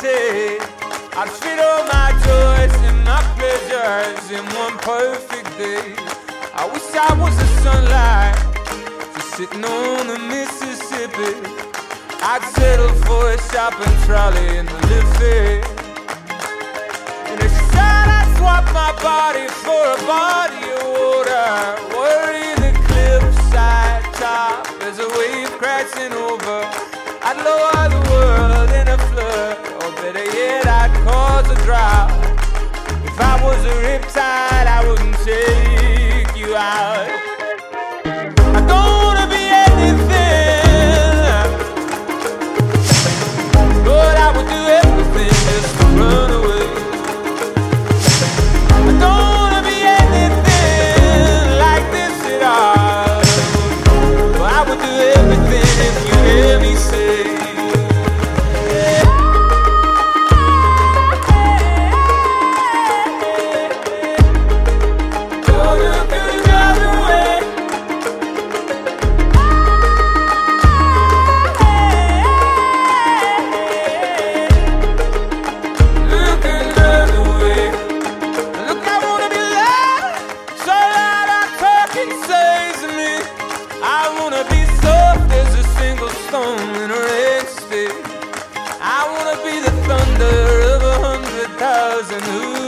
say I'd fit all my joys and my pleasures in one perfect day. I wish I was the sunlight just sitting on the Mississippi. I'd settle for a shopping trolley in the Liffey. In a shot I'd swap my body for a body of water. Worry the cliffside top as a wave crashing over. I'd lower the world in a flood, or better yet I'd cause a drought. If I was a riptide I wouldn't take you out. I don't wanna be anything, but I would do everything just to run away. I don't wanna be anything like this at all, but I would do everything if you hear me say. I wanna be the thunder of 100,000